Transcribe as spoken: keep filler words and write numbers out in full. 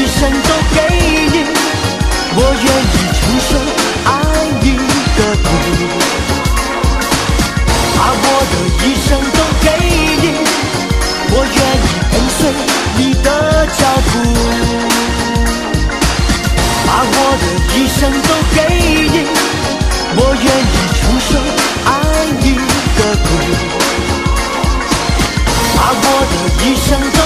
生都给你，我愿意承受爱你的苦，把我的一生都给你，我愿意跟随你的脚步，把我的一生都给你，我愿意承受爱你的苦，把我的一生都